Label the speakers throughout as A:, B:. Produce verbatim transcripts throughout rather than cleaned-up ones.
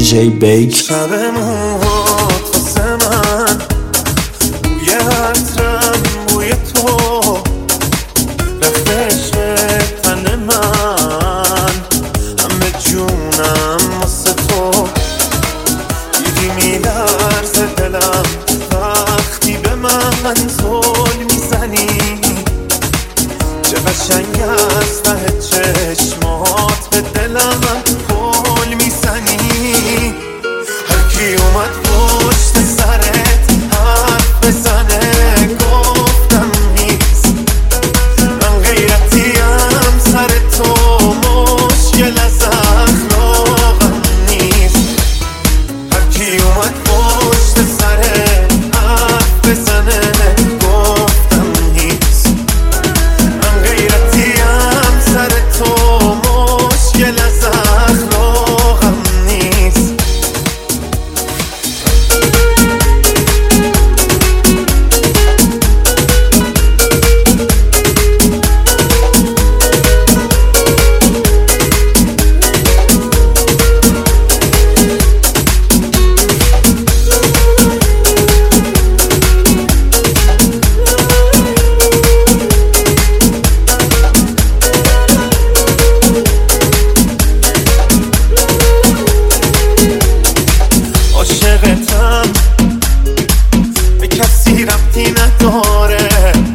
A: جی بیک.
B: شبمون واسه من بوی عطرم بوی تو رفت عشق تن من، همه جونم واسه تو. دیدی میلرزه دلم وقتی به من زل میزنی، چه قشنگ از ته چشمات به دلم گل میزنی. هرکی اومد پشت سرت حرف بزنه گفتم نیست، من غیرتیم سر تو مشکل از اخلاقم نیست. هرکی اومد پشت سرت حرف بزنه گفتم نیست، من غیرتیم سر تو مشکل از اخلاقم نیست. عاشقتم به کسی ربطی نداره،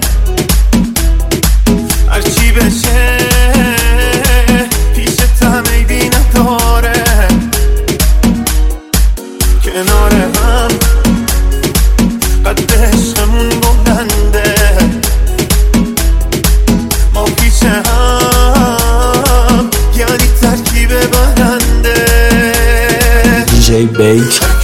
B: هرچی بشه پیشتم عیبی نداره. کنار هم قد عشقمون بلنده، ما پیش هم یعنی ترکیب برنده.
A: جی بیک.